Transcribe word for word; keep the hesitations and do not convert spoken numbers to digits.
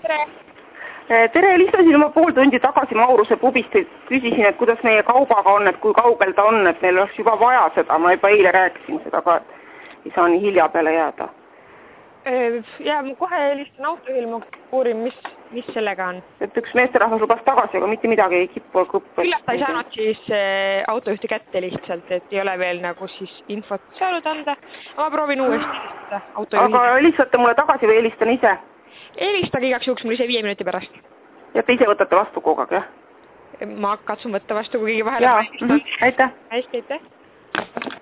tere! Tere, helistasin juba pool tundi tagasi Mauruse pubist, küsisin, et kuidas meie kaubaga on, et kui kaugel ta on, et meil oleks juba vaja seda, ma juba eile rääkisin seda ka, et ei saa nii hilja peale jääda. Ja ma kohe helistan autohilmu, uurin, mis, mis sellega on. Et üks meesterahvas lubas tagasi, aga mitte midagi ei kippu kõppe. Küllap ta ei saanud siis autojuhti kätte lihtsalt, et ei ole veel nagu siis infot saanud anda. Ma proovin uuesti helistada autojuhti. Aga helistate mulle tagasi või helistan ise? Helistage igaks juhuks mul ise viie minuti pärast. Ja te ise võtate vastu kogu aeg, jah? Ma katsun võtta vastu, kui keegi vahele. Jaa, aitäh. Hästi, aitäh.